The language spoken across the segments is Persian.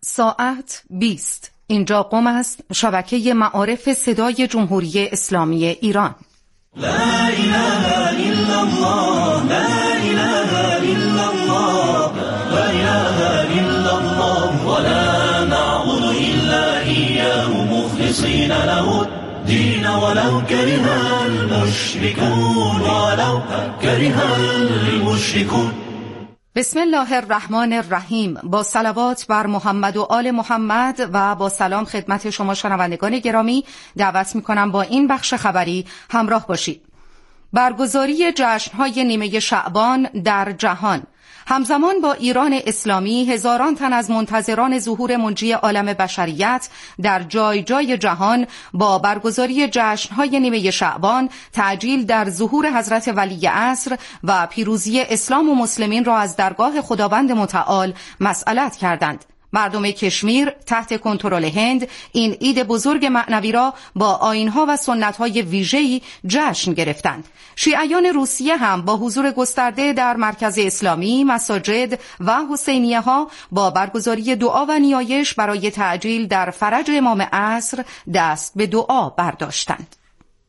ساعت 20. اینجا قم است، شبکه معارف صدای جمهوری اسلامی ایران. لا اله الا الله، لا اله الا الله، لا اله الا الله، ولا نعبد الا اياه مخلصين له الدين ولو كره المشركون، ولو كره المشركون. بسم الله الرحمن الرحیم. با صلوات بر محمد و آل محمد و با سلام خدمت شما شنوندگان گرامی دعوت می‌کنم با این بخش خبری همراه باشید. برگزاری جشن‌های نیمه شعبان در جهان. همزمان با ایران اسلامی هزاران تن از منتظران ظهور منجی عالم بشریت در جای جای جهان با برگزاری جشن‌های نیمه شعبان تعجیل در ظهور حضرت ولی عصر و پیروزی اسلام و مسلمین را از درگاه خداوند متعال مسئلت کردند. مردم کشمیر تحت کنترل هند این عید بزرگ معنوی را با آیین‌ها و سنت‌های ویژه‌ای جشن گرفتند. شیعیان روسیه هم با حضور گسترده در مرکز اسلامی، مساجد و حسینیه‌ها با برگزاری دعا و نیایش برای تعجیل در فرج امام عصر دست به دعا برداشتند.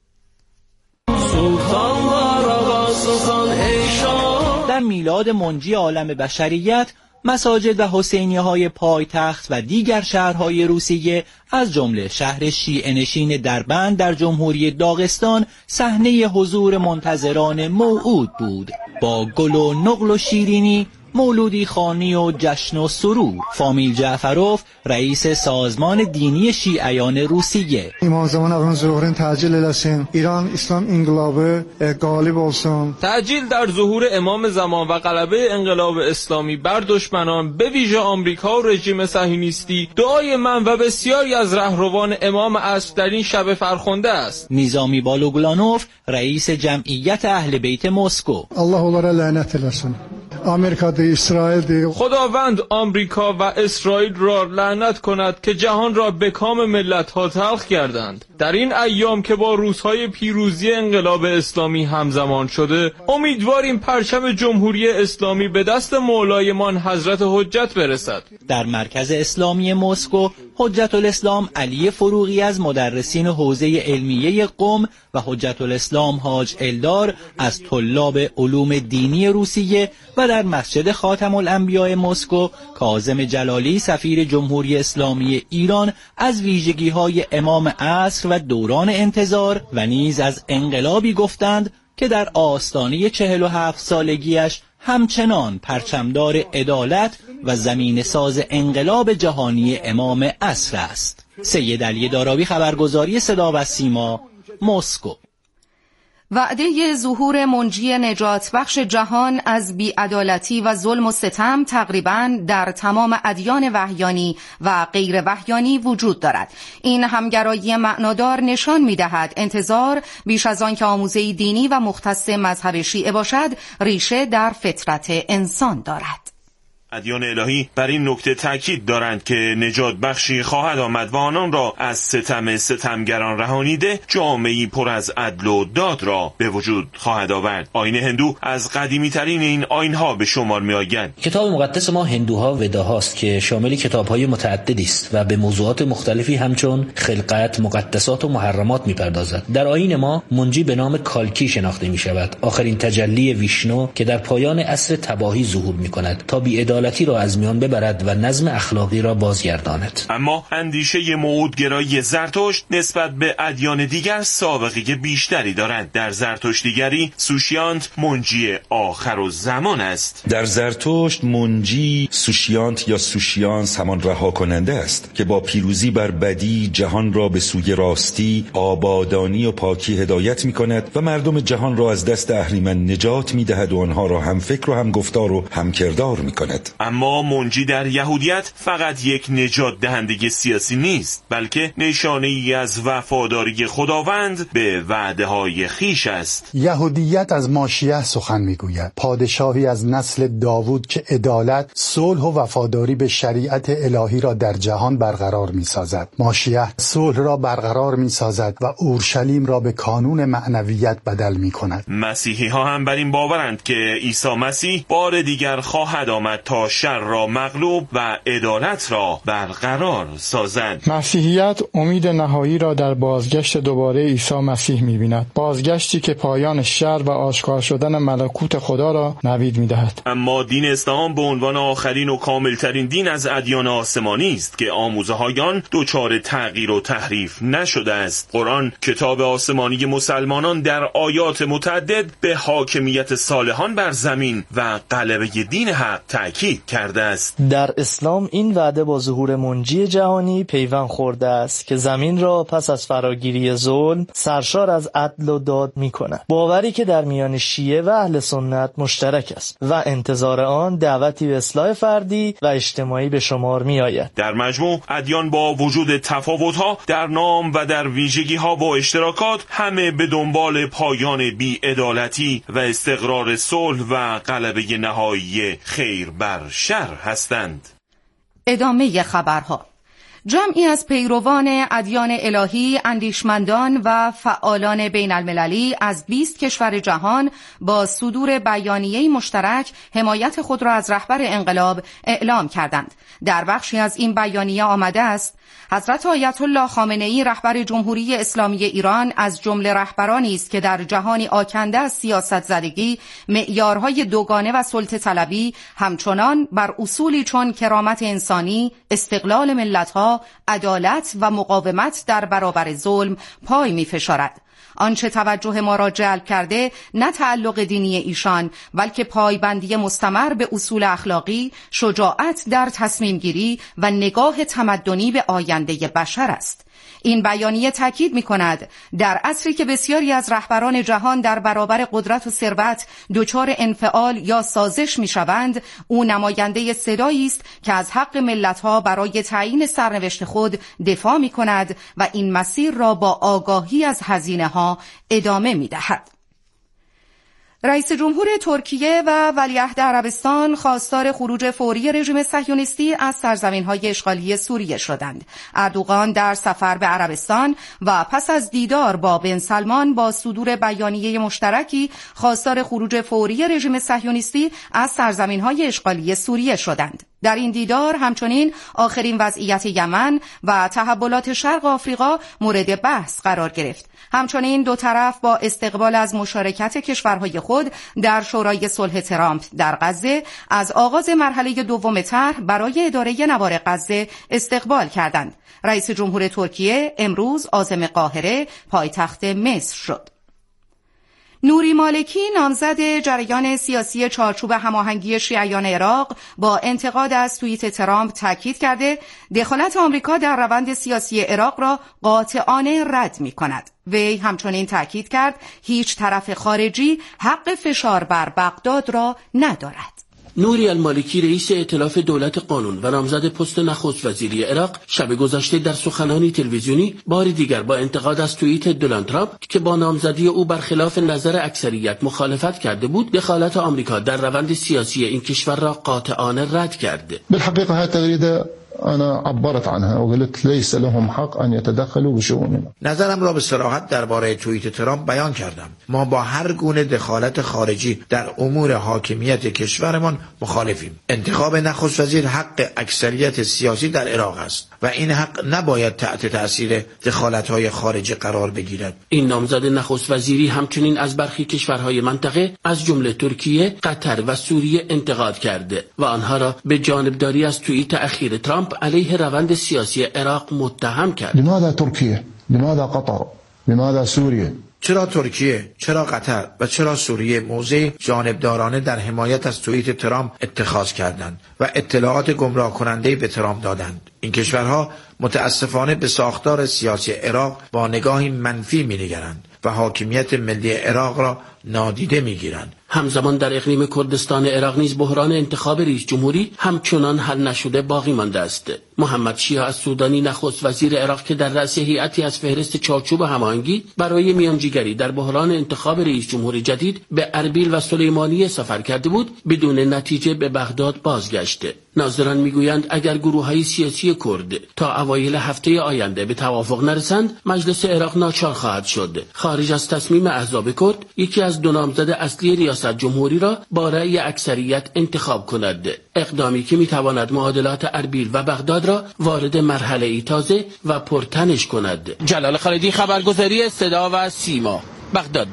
در میلاد منجی عالم بشریت، مساجد و حسینیه‌های پایتخت و دیگر شهرهای روسیه از جمله شهر شیعه‌نشین دربند در جمهوری داغستان صحنه حضور منتظران موعود بود. با گل و نقل و شیرینی، مولودی خوانی و جشن و سرور. فامیل جعفروف رئیس سازمان دینی شیعیان روسیه: İmam Zaman ağanın zuhurunu təcil eləsin. İran İslam inqilabı qalib olsun. تعجیل در ظهور امام زمان و غلبه انقلاب اسلامی بر دشمنان، به ویژه آمریکا و رژیم صهیونیستی، دعای من و بسیاری از رهروان امام عصر در این شب فرخنده است. نیزامی بالوگلانوف رئیس جمعیت اهل بیت مسکو: Allah onlara lənət eləsin. آمریکا اسرائیل خداوند آمریکا و اسرائیل را لعنت کند که جهان را به کام ملت‌ها تلخ کردند. در این ایام که با روزهای پیروزی انقلاب اسلامی همزمان شده، امیدواریم پرچم جمهوری اسلامی به دست مولایمان حضرت حجت برسد. در مرکز اسلامی مسکو، حجت الاسلام علی فروغی از مدرسین حوزه علمیه قم و حجت الاسلام حاج الدار از طلاب علوم دینی روسیه و در مسجد خاتم الانبیاء مسکو، کاظم جلالی سفیر جمهوری اسلامی ایران از ویژگی‌های امام عصر و دوران انتظار و نیز از انقلابی گفتند که در آستانه 47 سالگیش همچنان پرچمدار عدالت و زمین ساز انقلاب جهانی امام عصر است. سید علی داراوی، خبرگزاری صدا و سیما، مسکو. وعده ظهور منجی نجات بخش جهان از بی‌عدالتی و ظلم و ستم تقریباً در تمام ادیان وحیانی و غیر وحیانی وجود دارد. این همگرایی معنادار نشان می‌دهد انتظار بیش از آن که آموزه دینی و مختص مذهب شیعه باشد، ریشه در فطرت انسان دارد. ادیان الهی بر این نکته تاکید دارند که نجات بخشی خواهد آمد و آنان را از ستم ستمگران رهانیده جامعه‌ای پر از عدل و داد را به وجود خواهد آورد. آیین هندو از قدیمی ترین این آیین‌ها به شمار می‌آید. کتاب مقدس ما هندوها وداهاست که شامل کتاب‌های متعددی است و به موضوعات مختلفی همچون خلقت، مقدسات و محرمات می‌پردازد. در آیین ما منجی به نام کالکی شناخته می‌شود، آخرین تجلی ویشنو که در پایان عصر تباهی ظهور می‌کند تا بی‌عدالتی را از میان ببرد و نظم اخلاقی را بازگرداند. اما اندیشه موعودگرایی زرتشت نسبت به ادیان دیگر سابقه بیشتری دارند. در زرتشتیگری سوشیانت منجی آخرالزمان است. در زرتشت منجی سوشیانت یا سوشیانس همان رها کننده است که با پیروزی بر بدی جهان را به سوی راستی، آبادانی و پاکی هدایت می کند و مردم جهان را از دست اهریمن نجات می دهد و آنها را هم فکر و هم گفتار و هم کردار می کند. اما منجی در یهودیت فقط یک نجات دهنده سیاسی نیست، بلکه نشانه ای از وفاداری خداوند به وعده های خیش است. یهودیت از ماشیه سخن میگوید، پادشاهی از نسل داوود که عدالت، صلح و وفاداری به شریعت الهی را در جهان برقرار میسازد. ماشیه صلح را برقرار میسازد و اورشلیم را به کانون معنویت بدل میکند. مسیحی ها هم بر این باورند که عیسی مسیح بار دیگر خواهد آمد تا تا شر را مغلوب و عدالت را برقرار سازد. مسیحیت امید نهایی را در بازگشت دوباره عیسی مسیح می‌بیند، بازگشتی که پایان شر و آشکار شدن ملکوت خدا را نوید می‌دهد. اما دین اسلام به عنوان آخرین و کاملترین دین از ادیان آسمانی است که آموزه‌های آن دچار تغییر و تحریف نشده است. قرآن کتاب آسمانی مسلمانان در آیات متعدد به حاکمیت صالحان بر زمین و غلبه دین حق تأکید کرده است. در اسلام این وعده با ظهور منجی جهانی پیوند خورده است که زمین را پس از فراگیری ظلم سرشار از عدل و داد می‌کند. باوری که در میان شیعه و اهل سنت مشترک است و انتظار آن دعوتی به اصلاح فردی و اجتماعی به شمار می‌آید. در مجموع ادیان با وجود تفاوت‌ها در نام و در ویژگی‌ها و اشتراکات همه به دنبال پایان بی‌عدالتی و استقرار صلح و غلبه نهایی خیر بر شر هستند. ادامه خبرها. جمعی از پیروان ادیان الهی، اندیشمندان و فعالان بین المللی از 20 کشور جهان با صدور بیانیه‌ای مشترک حمایت خود را از رهبر انقلاب اعلام کردند. در بخشی از این بیانیه آمده است: حضرت آیت الله خامنه‌ای رهبر جمهوری اسلامی ایران از جمله رهبرانی است که در جهانی آکنده از سیاست زدگی، معیارهای دوگانه و سلطه طلبی همچنان بر اصولی چون کرامت انسانی، استقلال ملت‌ها، عدالت و مقاومت در برابر ظلم پای می‌فشارد. آنچه توجه ما را جلب کرده نه تعلق دینی ایشان، بلکه پایبندی مستمر به اصول اخلاقی، شجاعت در تصمیم گیری و نگاه تمدنی به آینده بشر است. این بیانیه تاکید می‌کند در عصری که بسیاری از رهبران جهان در برابر قدرت و ثروت دچار انفعال یا سازش می‌شوند، او نماینده صدایی است که از حق ملت‌ها برای تعیین سرنوشت خود دفاع می‌کند و این مسیر را با آگاهی از هزینه‌ها ادامه می‌دهد. رئیس جمهور ترکیه و ولیعهد عربستان خواستار خروج فوری رژیم صهیونیستی از سرزمین‌های اشغالی سوریه شدند. اردوغان در سفر به عربستان و پس از دیدار با بن سلمان با صدور بیانیه مشترکی خواستار خروج فوری رژیم صهیونیستی از سرزمین‌های اشغالی سوریه شدند. در این دیدار همچنین آخرین وضعیت یمن و تحولات شرق آفریقا مورد بحث قرار گرفت. همچنین دو طرف با استقبال از مشارکت کشورهای خود در شورای صلح ترامپ در غزه از آغاز مرحله دوم طرح برای اداره نوار غزه استقبال کردند. رئیس جمهور ترکیه امروز عازم قاهره پایتخت مصر شد. نوری مالکی نامزد جریان سیاسی چارچوب هماهنگی شیعیان عراق با انتقاد از توییت ترامپ تاکید کرده دخالت آمریکا در روند سیاسی عراق را قاطعانه رد می‌کند. وی همچنین تاکید کرد هیچ طرف خارجی حق فشار بر بغداد را ندارد. نوری المالکی رئیس ائتلاف دولت قانون و نامزد پست نخست وزیری عراق شب گذشته در سخنانی تلویزیونی بار دیگر با انتقاد از توییت دونالد ترامپ که با نامزدی او برخلاف نظر اکثریت مخالفت کرده بود، دخالت آمریکا در روند سیاسی این کشور را قاطعانه رد کرده. بالحقیقه هذه التغريده انا عبرت عنها وقلت ليس لهم حق ان يتدخلوا بشؤوننا. نظرم را به صراحت درباره توییت ترامپ بیان کردم. ما با هر گونه دخالت خارجی در امور حاکمیت کشورمان مخالفیم. انتخاب نخست وزیر حق اکثریت سیاسی در عراق است و این حق نباید تحت تاثیر دخالت‌های خارجی قرار بگیرد. این نامزد نخست وزیری همچنین از برخی کشورهای منطقه از جمله ترکیه، قطر و سوریه انتقاد کرده و آنها را به جانبداری از توییت اخیر ترامپ علیه روند سیاسی عراق متهم کرد. لماذا ترکیه؟ لماذا قطر؟ لماذا سوریه؟ چرا ترکیه، چرا قطر و چرا سوریه موضع جانبدارانه در حمایت از توییت ترامپ اتخاذ کردند و اطلاعات گمراه کننده به ترامپ دادند؟ این کشورها متاسفانه به ساختار سیاسی عراق با نگاهی منفی می‌نگرند و حاکمیت ملی عراق را نادیده می‌گیرند. همزمان در اقلیم کردستان عراق نیز بحران انتخاب رئیس جمهوری همچنان حل نشده باقی مانده است. محمد شیعه السودانی نخست وزیر عراق که در رأس هیئتی از فهرست چارچوب هماهنگی برای میانجیگری در بحران انتخاب رئیس جمهوری جدید به اربیل و سلیمانیه سفر کرده بود، بدون نتیجه به بغداد بازگشته. ناظران میگویند اگر گروه‌های سیاسی کرد تا اوایل هفته آینده به توافق نرسند، مجلس عراق ناچار خواهد شد خارج از تصمیم احزاب کرد یکی از دو نامزد اصلی ریاست ریاست جمهوری را با رأی اکثریت انتخاب کند، اقدامی که میتواند معادلات اربیل و بغداد را وارد مرحله تازه و پرتنش کند. جلال خالدی، خبرگزاری صدا و سیما، بغداد.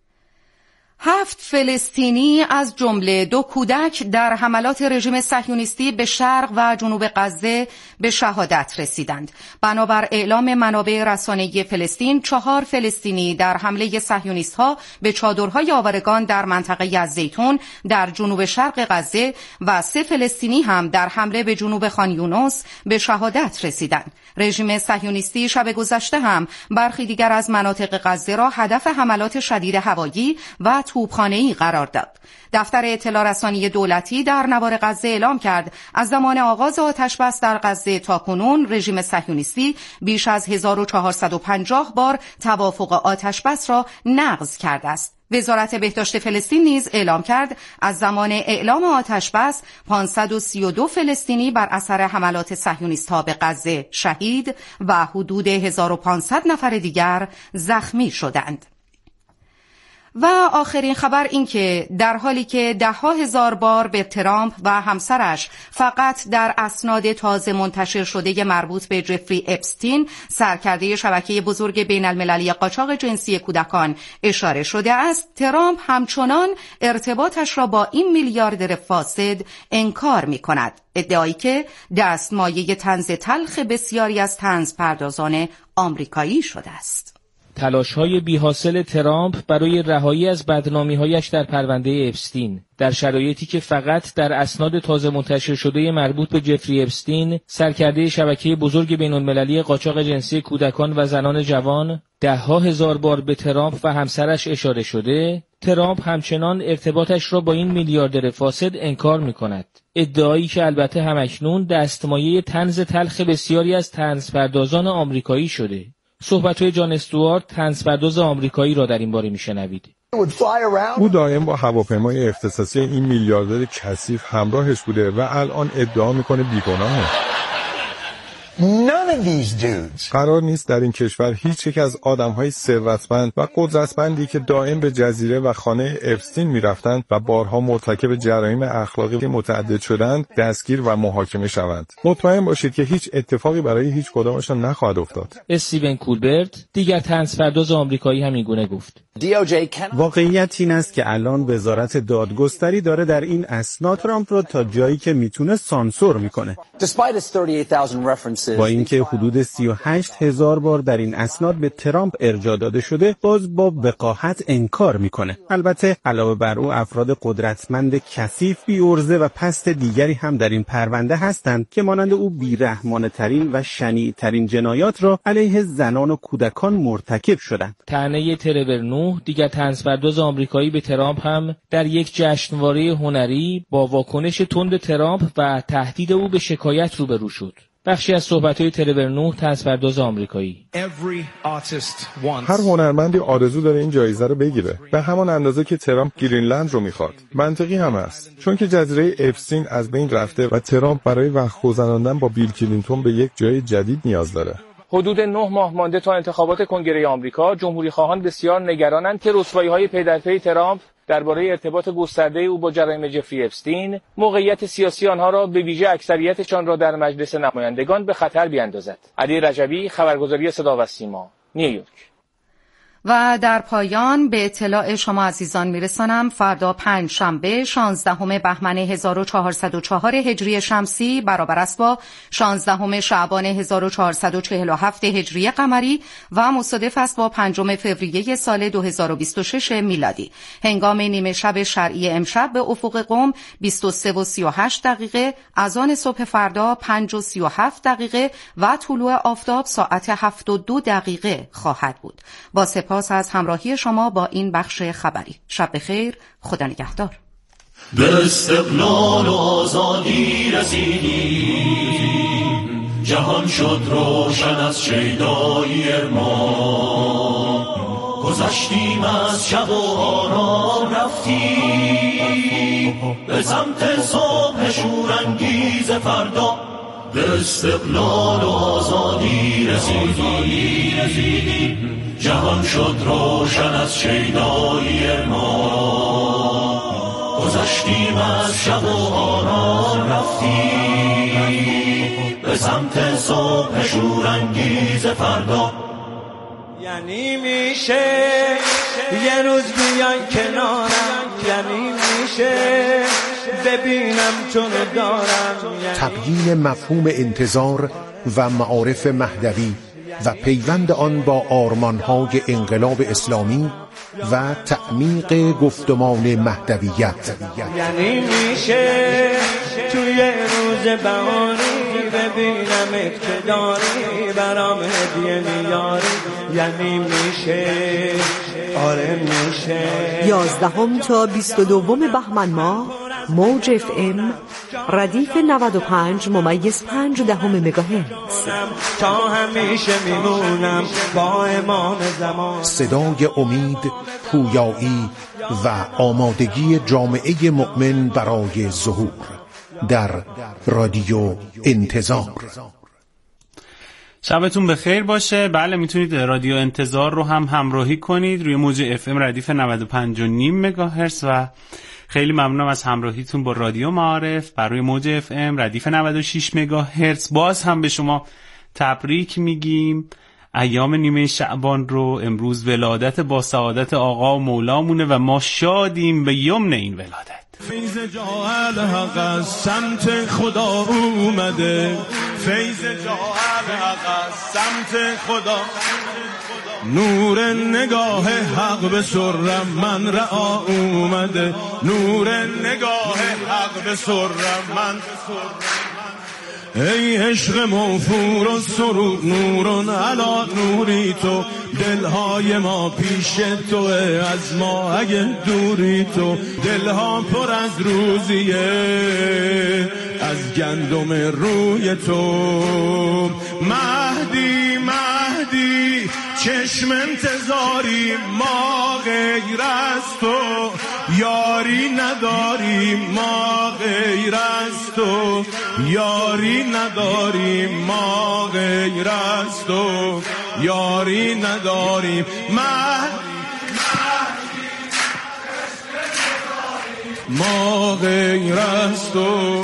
7 فلسطینی از جمله 2 کودک در حملات رژیم صهیونیستی به شرق و جنوب غزه به شهادت رسیدند. بنابر اعلام منابع رسانه‌ای فلسطین، 4 فلسطینی در حمله صهیونیست‌ها به چادرهای آوارگان در منطقه الزیتون در جنوب شرق غزه و 3 فلسطینی هم در حمله به جنوب خان یونس به شهادت رسیدند. رژیم صهیونیستی شب گذشته هم برخی دیگر از مناطق غزه را هدف حملات شدید هوایی و توپخانه‌ای قرار داد. دفتر اطلاع رسانی دولتی در نوار غزه اعلام کرد از زمان آغاز آتش‌بس در غزه تاکنون رژیم صهیونیستی بیش از 1450 بار توافق آتش‌بس را نقض کرده است. وزارت بهداشت فلسطین نیز اعلام کرد از زمان اعلام آتش‌بس 532 فلسطینی بر اثر حملات صهیونیست‌ها به غزه شهید و حدود 1500 نفر دیگر زخمی شدند. و آخرین خبر این که در حالی که 10,000 بار به ترامپ و همسرش فقط در اسناد تازه منتشر شده مربوط به جفری اپستین، سرکرده شبکه بزرگ بین المللی قاچاق جنسی کودکان، اشاره شده است، ترامپ همچنان ارتباطش را با این میلیاردر فاسد انکار می کند. ادعایی که دستمایه طنز تلخ بسیاری از طنزپردازان آمریکایی شده است. تلاش‌های بی‌حاصل ترامپ برای رهایی از بدنامی‌هایش در پرونده اپستین در شرایطی که فقط در اسناد تازه منتشر شده مربوط به جفری اپستین، سرکرده شبکه بزرگ بین‌المللی قاچاق جنسی کودکان و زنان جوان، 10,000 بار به ترامپ و همسرش اشاره شده، ترامپ همچنان ارتباطش را با این میلیاردر فاسد انکار می‌کند. ادعایی که البته همکنون دستمایه طنز تلخ بسیاری از طنزپردازان آمریکایی شده. صحبت‌های جان استوارت، طنزپرداز آمریکایی را در این باره می‌شنوید. او دائم با هواپیمای اختصاصی این میلیاردر کثیف همراهش بوده و الان ادعا میکنه بیگناهه. قرار نیست در این کشور هیچ یک از آدم‌های ثروتمند و قدرتمندی که دائم به جزیره و خانه اپستین می‌رفتند و بارها مرتکب جرایم اخلاقی متعدد شدند، دستگیر و محاکمه شوند. مطمئن باشید که هیچ اتفاقی برای هیچ کدامشان نخواهد افتاد. استیون کولبرت، دیگر طنزپرداز آمریکایی، همین گونه گفت. واقعیت این است که الان وزارت دادگستری داره در این اسناد ترامپ را تا جایی که میتونه سانسور میکنه. با اینکه حدود 38,000 بار در این اسناد به ترامپ ارجاع داده شده، باز با وقاحت انکار میکنه. البته علاوه بر او افراد قدرتمند کثیف، بی‌عرضه و پست دیگری هم در این پرونده هستند که مانند او بی‌رحمانه ترین و شنیع‌ترین جنایات را علیه زنان و کودکان مرتکب شدند. طعنه ترور نوح، دیگر طنزپرداز آمریکایی، به ترامپ هم در یک جشنواره هنری با واکنش تند ترامپ و تهدید او به شکایت روبرو شد. بخشی از صحبت‌های ترور نوح، طنزپرداز آمریکایی. هر هنرمندی آرزو داره این جایزه رو بگیره، به همان اندازه که ترامپ گرینلند رو میخواد. منطقی هم است، چون که جزیره اپستین از بین رفته و ترامپ برای وقت گذراندن با بیل کلینتون به یک جای جدید نیاز داره. حدود 9 ماه مانده تا انتخابات کنگره آمریکا، جمهوری‌خواهان بسیار نگرانند که رسوایی‌های پی در پی ترامپ درباره ارتباط گسترده او با جرایم جفری اپستین، موقعیت سیاسی آنها را به ویژه اکثریتشان را در مجلس نمایندگان به خطر بیاندازد. علی رجبی، خبرگزاری صدا و سیما، نیویورک. و در پایان به اطلاع شما عزیزان میرسانم فردا پنجشنبه 16 بهمن 1404 هجری شمسی برابر است با 16 شعبان 1447 هجری قمری و مصادف است با 5 فوریه سال 2026 میلادی. هنگام نیمه شب شرعی امشب به افق قم 23:38 اذان صبح فردا 5:37 و طلوع آفتاب ساعت 7:02 خواهد بود. با سپاس از همراهی شما با این بخش خبری. شب بخیر، خدا نگهدار. به استقلال و آزادی رسیدیم، جهان شد روشن از شیدایی ارمان، گذشتیم از شب و آرام رفتیم به سمت صبح شورانگیز فردا. به استقلال و آزادی رسیدیم، جهان شد روشن از شیدایی ارمان. گذشتیم از شب و آرام رفتیم به سمت صبح شورانگیز فردا. یعنی میشه یه روز بیان کنارم، یعنی میشه ببینم تو رو دارم. تبیین مفهوم انتظار و معارف مهدوی و پیوند آن با آرمانهای انقلاب اسلامی و تعمیق گفتمان مهدویت. یعنی میشه توی روز بهاری ببینم اقتداری برام هدیه میاری. یعنی میشه، آره میشه. 11 تا 22 بهمن ماه موج اف ام ردیف 95.5 مگاهرتز. تا همیشه میمونم با امام زمان. صدای امید، پویایی و آمادگی جامعه مؤمن برای ظهور در رادیو انتظار. شبتون بخیر باشه. بله، میتونید رادیو انتظار رو هم همراهی کنید روی موج اف ام ردیف 95.5 مگاهرتز و خیلی ممنونم از همراهیتون با رادیو معارف بر روی موج اف ام ردیف 96 مگاهرتز. باز هم به شما تبریک میگیم ایام نیمه شعبان رو. امروز ولادت با سعادت آقا و مولامونه و ما شادیم به یمن این ولادت. فیض جاهل حق از سمت خدا اومده، فیض جاهل حق از سمت خدا. نور نگاه حق به سرم من رعا اومده، نور نگاه حق به سرم من. ای عشق موفور و سرود نورون علا نوری تو، دلهای ما پیش تو از ما اگه دوری تو. دلها پر از روزیه از گندم روی تو. مهدی مهدی چشم انتظاری ما غیر از تو، یاری نداریم ما غیر از تو، یاری نداریم ما غیر از تو، یاری نداریم. ما غیر از تو.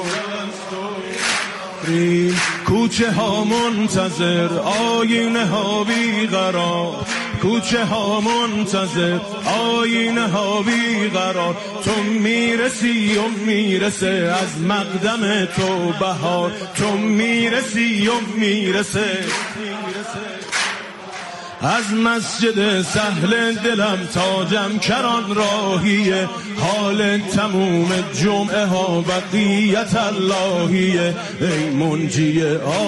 کوچه ها منتظر، آینه ها بیقرار، کوچه ها منتظر، آینه ها بیقرار. تو میرسی و میرسه از مقدم تو بهار، تو میرسی و میرسه از مسجد سهل دلم تا جمکران راهیه. حال تموم جمعه ها بقیت اللهیه. ای منجی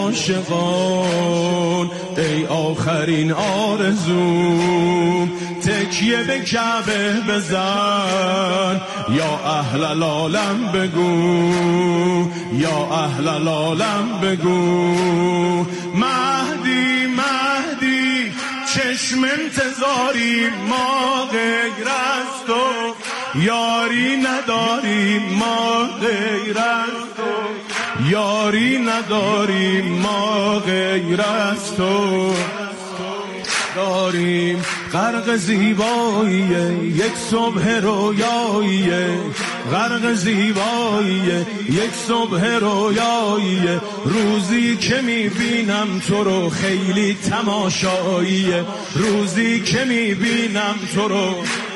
عاشقان، ای آخرین آرزوم، تکیه به کعبه بزن یا اهل العالم بگو، یا اهل العالم بگو. مهدی مهدی چشم انتظاری ما غیر از تو، یاری نداریم ما غیر از تو، یاری نداریم ما غیر از تو. داریم غرق زیباییه یک صبح رویاییه، غرق زیباییه یک صبح رویاییه. روزی که میبینم تو رو خیلی تماشاییه، روزی که میبینم تو رو.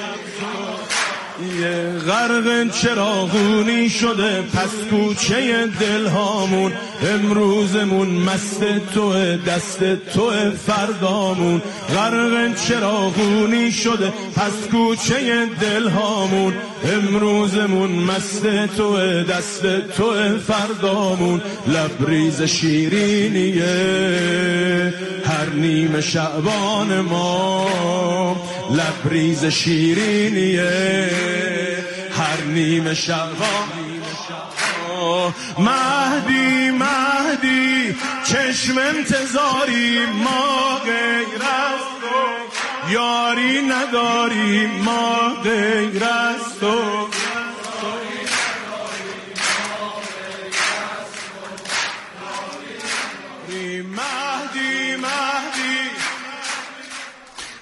غرق چراغونی شده پس کوچه دلهامون، امروزمون مست توه دست توه فردامون. غرق چراغونی شده پس کوچه دلهامون، امروزمون مست توه دست توه فردامون. لبریز شیرینیه هر نیمه شعبان ما، لبریز شیرینیه هر نیمه شعبان. مهدی مهدی چشم انتظاری ما غیر از تو، یاری نداری ما غیر از تو.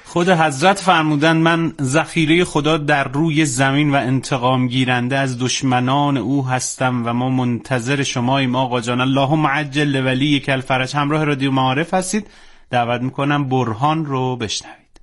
خود حضرت فرمودن من ذخیره خدا در روی زمین و انتقام گیرنده از دشمنان او هستم و ما منتظر شماییم آقا جان. اللهم عجل لولیک الفرج. همراه رادیو معارف هستید. دعوت میکنم برهان رو بشنوید.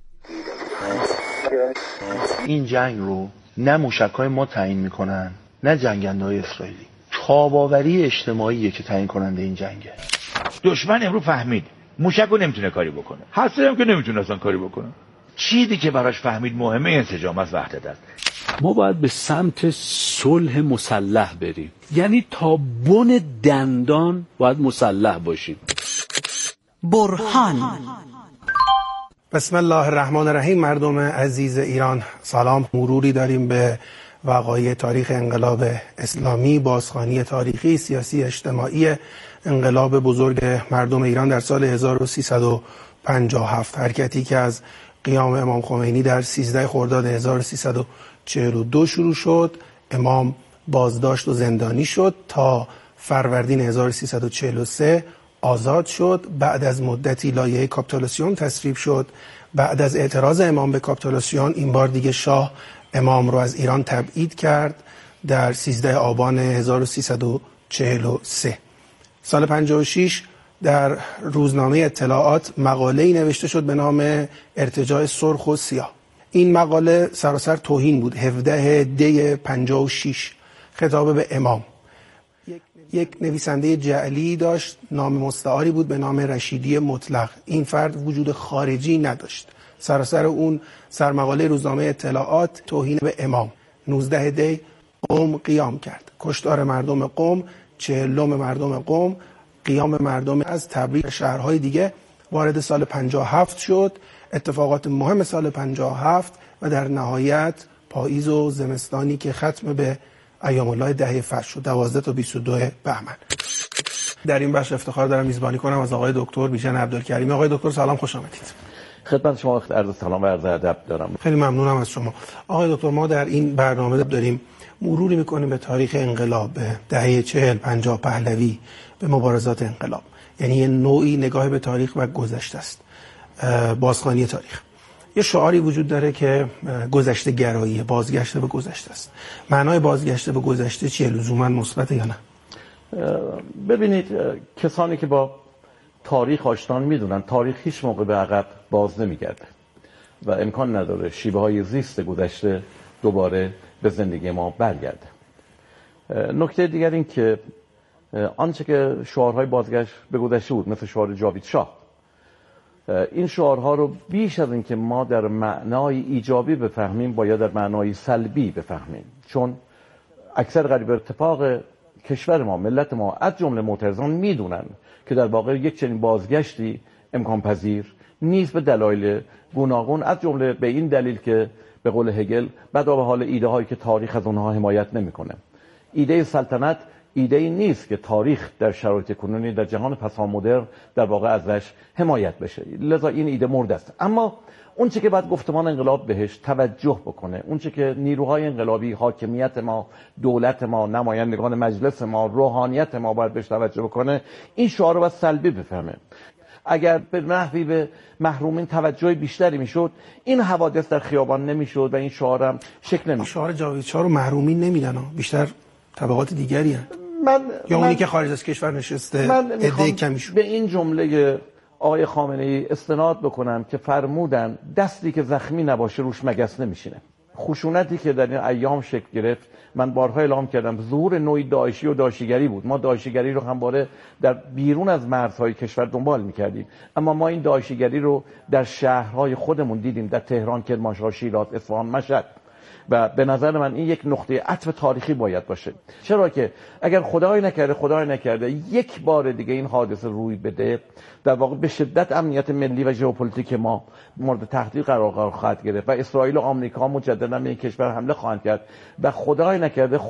این جنگ رو نه موشک‌های ما تعیین میکنن نه جنگنده‌های اسرائیلی. تاب‌آوری اجتماعیه که تعیین کننده این جنگه. دشمن امروز فهمید موشک رو نمیتونه کاری بکنه، هسته هم که نمیتونه اصلا کاری بکنه. چیزی که براش فهمید مهمه انسجام از وحدت است. ما باید به سمت صلح مسلح بریم، یعنی تا بن دندان باید مسلح باشیم. برهان. بسم الله الرحمن الرحیم. مردم عزیز ایران سلام. مروری داریم به وقایع تاریخ انقلاب اسلامی، بازخوانی تاریخی، سیاسی، اجتماعی انقلاب بزرگ مردم ایران در سال 1357. حرکتی که از قیام امام خمینی در 13 خرداد 1342 شروع شد. امام بازداشت و زندانی شد تا فروردین 1343 آزاد شد. بعد از مدتی لایحه کاپیتولاسیون تصویب شد. بعد از اعتراض امام به کاپیتولاسیون این بار دیگه شاه امام رو از ایران تبعید کرد در 13 آبان 1343. سال 56 در روزنامه اطلاعات مقاله‌ای نوشته شد به نام ارتجاع سرخ و سیاه. این مقاله سراسر توهین بود. 17 دی 56 خطاب به امام. یک نویسنده جعلی داشت، نام مستعاری بود به نام رشیدی مطلق. این فرد وجود خارجی نداشت. سراسر اون سرمقاله روزنامه اطلاعات توهین به امام. 19 دی قم قیام کرد. کشتار مردم قم، چهلم مردم قم، قیام مردم از تبریز شهرهای دیگه. وارد سال 57 شد. اتفاقات مهم سال 57 و در نهایت پاییز و زمستانی که ختم به ایام الله دهه فجر شد، 12 تا 22 بهمن. در این بخش افتخار دارم میزبانی کنم از آقای دکتر بیژن عبدالکریمی. آقای دکتر سلام، خوش آمدید. خدمت شما عرض سلام و عرض ادب دارم. خیلی ممنونم از شما. آقای دکتر، ما در این برنامه داریم مروری میکنیم به تاریخ انقلاب، به دهه 40-50 پهلوی، به مبارزات انقلاب. یعنی یه نوعی نگاه به تاریخ و گذشته است، بازخوانی تاریخ. یه شعاری وجود داره که گذشته گرایی، بازگشت به گذشته است. معنای بازگشت به گذشته چیه؟ لزوما مثبت یا نه؟ ببینید، کسانی که با تاریخ آشنان میدونن تاریخ هیچ موقع به عقب باز نمیگرده و امکان نداره شیوه های زیست گذشته دوباره به زندگی ما برگرده. نکته دیگر این که آنچه که شعارهای بازگشت به گذشته بود، مثل شعار جاوید شاه، این شعارها رو بیش از این که ما در معنای ایجابی بفهمیم باید در معنای سلبی بفهمیم، چون اکثر قریب ارتفاق کشور ما، ملت ما، از جمله معترضان میدونن که در واقع یک چنین بازگشتی امکان پذیر نیست به دلایل گوناگون، از جمله به این دلیل که به قول هگل بدا به حال ایده هایی که تاریخ از اونها حمایت نمیکنه. ایده سلطنت ایده ای نیست که تاریخ در شرایط کنونی در جهان پسامدرن در واقع ازش حمایت بشه، لذا این ایده مرده است. اما اون چه که بعد گفتمان انقلاب بهش توجه بکنه، اون چه که نیروهای انقلابی، حاکمیت ما، دولت ما، نمایندگان مجلس ما، روحانیت ما باید بهش توجه بکنه، این شعار رو باید سلبی بفهمه. اگر به نحوی به محرومین توجه بیشتری میشد، این حوادث در خیابان نمیشد و این شعار هم شکل نمیشد. شعار جاوید شاه رو محرومین نمیدن، بیشتر طبقات دیگری هست. یا اونی که خارج از کشور نشسته عده کمیشون. به این جمله آقای خامنه ای استناد بکنم که فرمودن دستی که زخمی نباشه روش مگس نمیشینه. خشونتی که در این ایام شکل گرفت، من بارها اعلام کردم، ظهور نوعی داعشی و داعشیگری بود. ما داعشیگری رو همواره در بیرون از مرزهای کشور دنبال میکردیم، اما ما این داعشیگری رو در شهرهای خودمون دیدیم، در تهران، کرمانشاه، شیراز، اصفهان، مشهد. و به نظر من این یک نقطه عطف تاریخی باید باشه. چرا که اگر خدای نکرده یک بار دیگه این حادثه روی بده، در واقع به شدت امنیت ملی و ژئوپلیتیک ما مورد تهدید قرار خواهد گرفت و اسرائیل و آمریکا مجددا به این کشور حمله خواهند کرد و خدای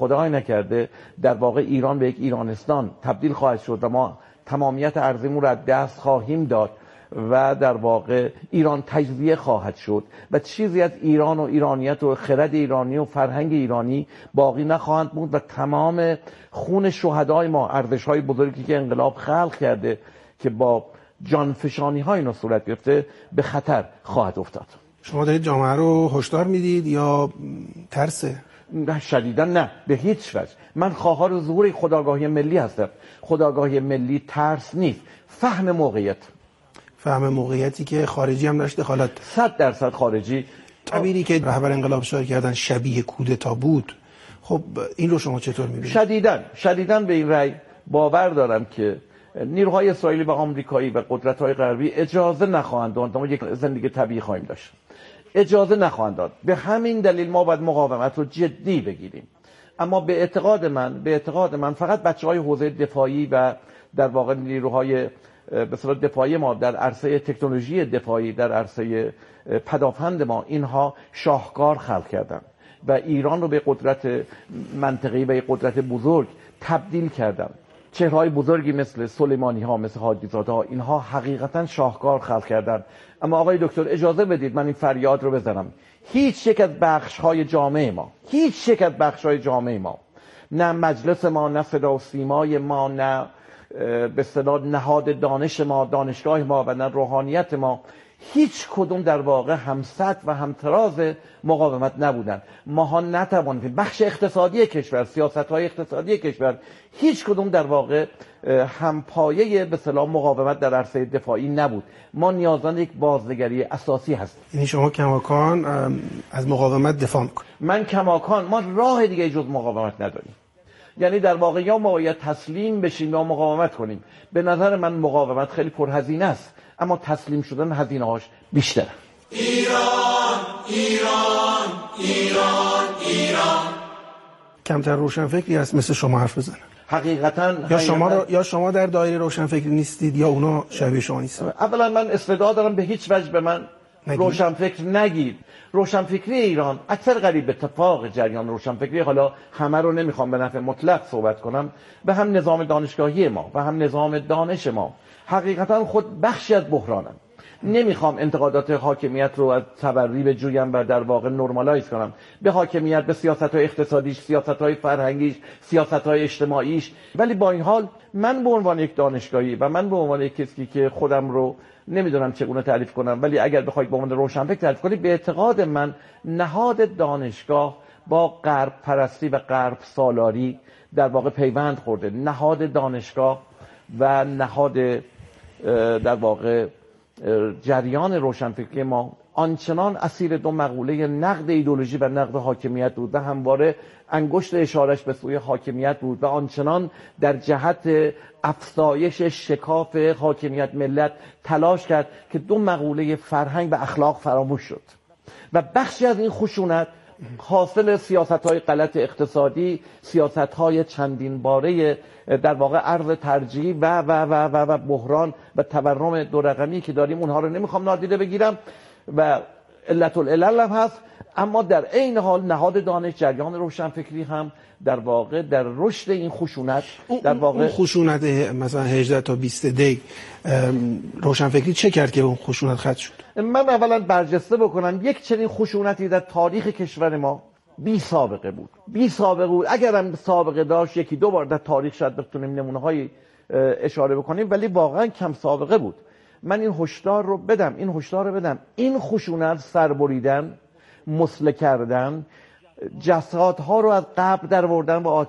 نکرده در واقع ایران به یک ایرانستان تبدیل خواهد شد و ما تمامیت ارضیمون رو از دست خواهیم داد و در واقع ایران تجزیه خواهد شد و چیزی از ایران و ایرانیت و خرد ایرانی و فرهنگ ایرانی باقی نخواهند بود و تمام خون شهدای ما، ارزش‌های بزرگی که انقلاب خلق کرده که با جانفشانی های اینا صورت گرفته، به خطر خواهد افتاد. شما دارید جامعه رو هشدار میدید یا ترسه؟ نه شدیدا نه، به هیچ وجه. من خواهر ظهور خودآگاهی ملی هستم. خودآگاهی ملی ترس نیست، فهم موقعیت. فهم موقعیتی که خارجی هم داشت دخالت 100% خارجی. تعبیری که رهبر انقلاب شاه کردن شبیه کودتا بود، خب این رو شما چطور می‌بینید؟ شدیداً به این رأی باور دارم که نیروهای اسرائیلی و آمریکایی و قدرت‌های غربی اجازه نخواهند داد ما یک زندگی طبیعی خواهیم داشت. اجازه نخواهند داد. به همین دلیل ما باید مقاومت رو جدی بگیریم. اما به اعتقاد من فقط بچه‌های حوزه دفاعی و در واقع نیروهای به اصطلاح دفاعی ما در عرصه تکنولوژی دفاعی، در عرصه پدافند ما، اینها شاهکار خلق کردن و ایران رو به قدرت منطقه‌ای و قدرت بزرگ تبدیل کردن. چهره‌های بزرگی مثل سلیمانی ها، مثل حاجی زاده ها، اینها حقیقتا شاهکار خلق کردن. اما آقای دکتر اجازه بدید من این فریاد رو بزنم. هیچ یک از بخش‌های جامعه ما، نه مجلس ما، نه صدا و سیمای ما، نه به اصطلاح نهاد دانش ما، دانشگاه ما و نه روحانیت ما، هیچ کدوم در واقع همسط و همتراز مقاومت نبودن. ماها نتوانیم، بخش اقتصادی کشور، سیاست‌های اقتصادی کشور، هیچ کدوم در واقع همپایه به اصطلاح مقاومت در عرصه دفاعی نبود. ما نیازمند یک بازنگری اساسی هستیم. یعنی شما کماکان از مقاومت دفاع میکنید؟ من کماکان، ما راه دیگه جز مقاومت نداریم. یعنی در واقع یا ما باید تسلیم بشیم یا مقاومت کنیم. به نظر من مقاومت خیلی پرهزینه است، اما تسلیم شدن هزینه‌هاش بیشتره. ایران کمتر روشنفکری هست مثل شما حرف بزنه. حقیقتاً یا شما در دایره روشنفکری نیستید یا اونا شبیه شما نیستن. اولا من استعداد دارم، به هیچ وجه به من روشنفکر نگید. روشنفکری ایران اکثر قریب اتفاق جریان روشنفکری، حالا همه رو نمیخوام به نفع مطلق صحبت کنم، به هم نظام دانشگاهی ما و هم نظام دانش ما حقیقتا خود بخشی از بحرانم. نمیخوام انتقادات حاکمیت رو از تبری بجویم و در واقع نرمالایز کنم. به حاکمیت، به سیاست‌های اقتصادیش، سیاست‌های فرهنگیش، سیاست‌های اجتماعیش، ولی با این حال من به عنوان یک دانشگاهی و من به عنوان یک کسی که خودم رو نمیدونم چگونه تعریف کنم، ولی اگر بخواید به عنوان روشنفکر تعریف کنید، به اعتقاد من نهاد دانشگاه با غرب پرستی و غرب سالاری در واقع پیوند خورده. نهاد دانشگاه و نهاد در واقع جریان روشنفکری ما آنچنان اسیر دو مقوله نقد ایدئولوژی و نقد حاکمیت بود و همواره انگشت اشارش به سوی حاکمیت بود و آنچنان در جهت افزایش شکاف حاکمیت ملت تلاش کرد که دو مقوله فرهنگ و اخلاق فراموش شد و بخشی از این خشونت حاصل سیاست‌های غلط اقتصادی، سیاست‌های چندین باره در واقع ارز ترجیح و بحران و تورم دو رقمی که داریم، اونها رو نمیخوام نادیده بگیرم و علت العلل هم هست. اما در عین حال نهاد دانش، جریان روشنفکری هم در واقع در رشد این خشونت، در واقع اون خشونت مثلا 18 تا 20 دی روشنفکری چه کرد که اون خشونت ختم شد؟ من اولا برجسته بکنم یک چنین خشونتی در تاریخ کشور ما بی سابقه بود. اگر هم سابقه داشت یکی دو بار در تاریخ شاید بتونیم نمونه‌های اشاره بکنیم، ولی واقعا کم سابقه بود. من این هشدار رو بدم. این خشونت، سربریدن، مسله کردن، جسادها رو از قبر درآوردن و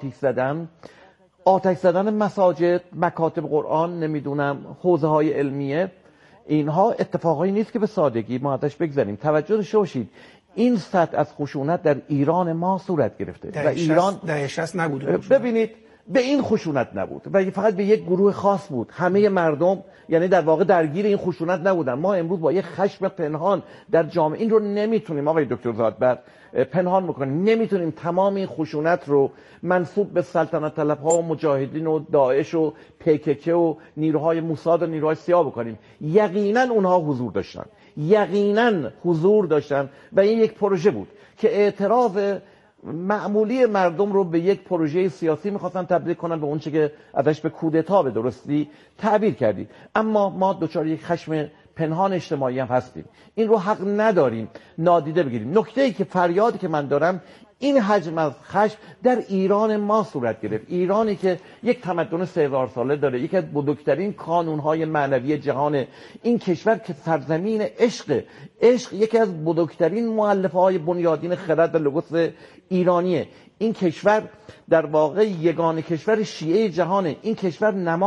آتش زدن مساجد، مکاتب قرآن، نمیدونم حوزه‌های علمیه، اینها اتفاقایی نیست که به سادگی ما ازش بگذریم. توجه داشته باشید این سطح از خشونت در ایران ما صورت گرفته و ایران در 60 نبود. ببینید به این خشونت نبود و فقط به یک گروه خاص بود. همه مردم یعنی در واقع درگیر این خشونت نبودن. ما امروز با یک خشم پنهان در جامعه، این رو نمیتونیم آقای دکتر زادبر پنهان بکنیم، نمیتونیم تمام این خشونت رو منسوب به سلطنت طلب‌ها و مجاهدین و داعش و PKK و نیروهای موساد و نیروهای سیاه بکنیم. یقینا اونها حضور داشتن و این یک پروژه بود که اعتراض معمولی مردم رو به یک پروژه سیاسی میخواستن تبدیل کنن به اون چه که ازش به کودتا به درستی تعبیر کردید. اما ما دچار یک خشم پنهان اجتماعی هم هستیم. این رو حق نداریم نادیده بگیریم. نکته ای که فریادی که من دارم این حجم از خشم در ایران ما صورت گرفت. ایرانی که یک تمدن 3000 ساله داره، یکی از بزرگترین کانونهای معنوی جهان، این کشور که سرزمین عشق یکی از بزرگترین مؤلفه‌های بنیادین خرد و لوگوس ایرانیه. این کشور در واقع یگانه کشور شیعه جهانه. این کشور